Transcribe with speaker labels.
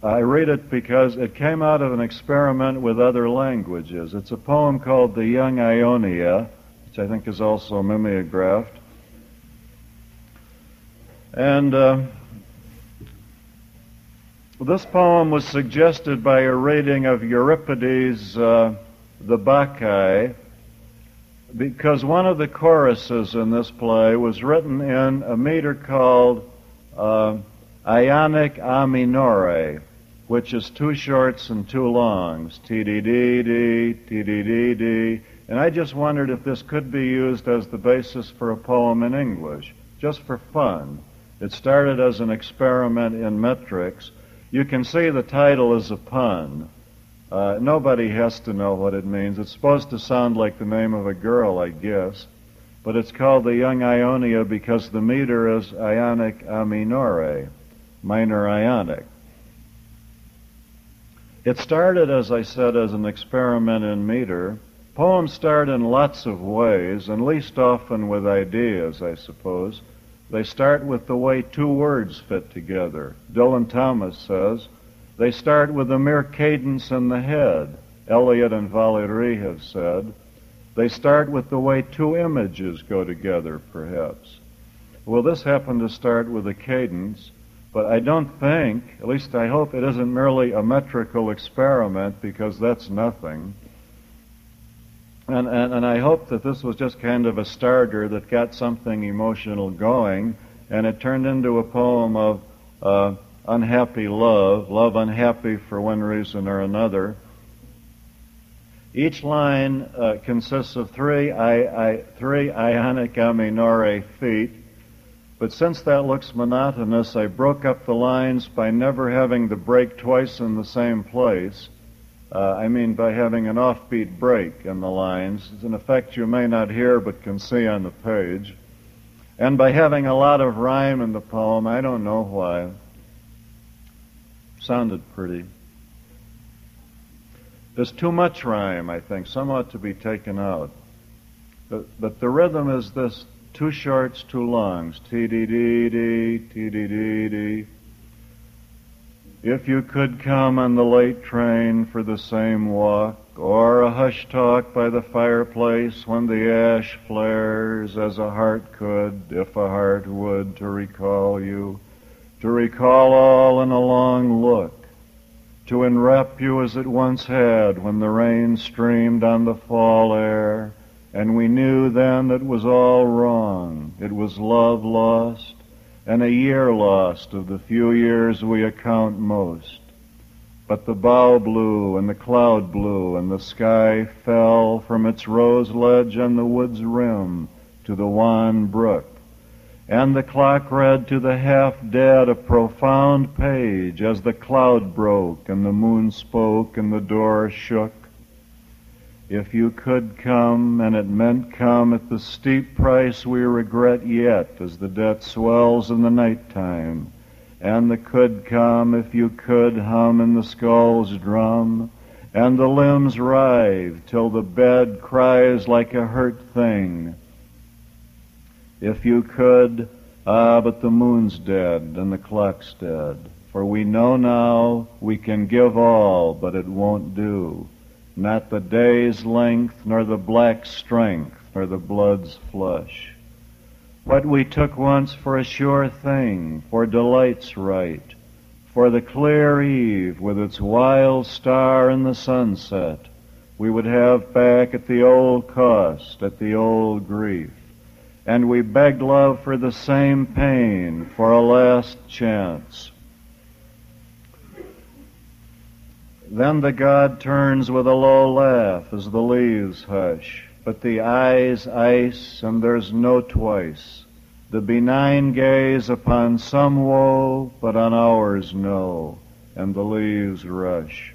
Speaker 1: I read it because it came out of an experiment with other languages. It's a poem called The Young Ionia, which I think is also mimeographed. And this poem was suggested by a reading of Euripides' The Bacchae, because one of the choruses in this play was written in a meter called Ionic A minore, which is 2 shorts and 2 longs, T-D-D-D, T-D-D-D, and I just wondered if this could be used as the basis for a poem in English, just for fun. It started as an experiment in metrics. You can see the title is a pun. Nobody has to know what it means. It's supposed to sound like the name of a girl, I guess. But it's called the Young Ionia because the meter is Ionic A minore, minor Ionic. It started, as I said, as an experiment in meter. Poems start in lots of ways, and least often with ideas, I suppose. They start with the way 2 words fit together. Dylan Thomas says, they start with a mere cadence in the head. Eliot and Valéry have said, they start with the way 2 images go together, perhaps. Well, this happened to start with a cadence, but I don't think, at least I hope it isn't merely a metrical experiment, because that's nothing. And I hope that this was just kind of a starter that got something emotional going, and it turned into a poem of unhappy love unhappy for one reason or another. Each line consists of 3 Ionic A minore feet, but since that looks monotonous, I broke up the lines by never having the break twice in the same place. I mean by having an offbeat break in the lines. It's an effect you may not hear but can see on the page. And by having a lot of rhyme in the poem, I don't know why. Sounded pretty. There's too much rhyme, I think. Some ought to be taken out. But the rhythm is this: 2 shorts, 2 longs. T-D-D-D, T-D-D-D. If you could come on the late train for the same walk, or a hush talk by the fireplace when the ash flares, as a heart could, if a heart would, to recall you, to recall all in a long look, to enwrap you as it once had when the rain streamed on the fall air, and we knew then that it was all wrong. It was love lost, and a year lost of the few years we account most. But the bough blew, and the cloud blew, and the sky fell from its rose ledge and the wood's rim to the wan brook, and the clock read to the half-dead a profound page as the cloud broke and the moon spoke and the door shook. If you could come, and it meant come at the steep price we regret yet as the debt swells in the nighttime, and the could come if you could hum in the skull's drum, and the limbs writhe till the bed cries like a hurt thing. If you could, but the moon's dead and the clock's dead, for we know now we can give all, but it won't do. Not the day's length, nor the black strength, nor the blood's flush. What we took once for a sure thing, for delight's right, for the clear eve with its wild star in the sunset, we would have back at the old cost, at the old grief. And we begged love for the same pain, for a last chance. Then the god turns with a low laugh as the leaves hush, but the eyes ice and there's no twice. The benign gaze upon some woe, but on ours no, and the leaves rush.